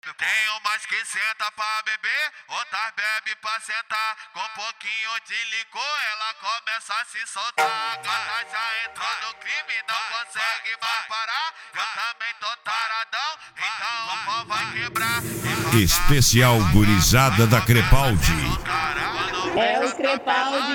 Tem umas que senta pra beber, outras bebe pra sentar. Com pouquinho de licor ela começa a se soltar. Gata já entrou no crime, não consegue mais parar. Eu também tô taradão, então o pau vai quebrar. Especial gurizada da Crepaldi. É o Crepaldi,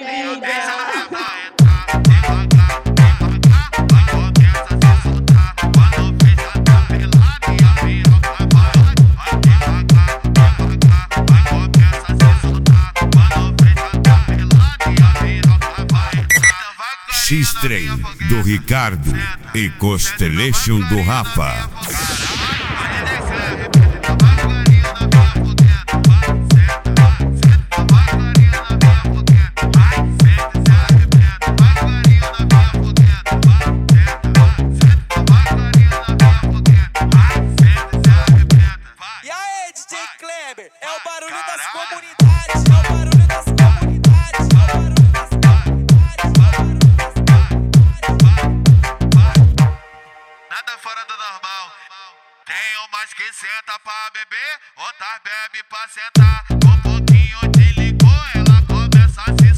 X-Train do Ricardo e Constellation do Rafa. E aí, DJ Kleber, é o barulho das comunidades, é o barulho das comunidades, é o barulho das nada fora do normal. Tem umas que senta pra beber, outras bebe pra sentar. Com pouquinho de licor ela começa a se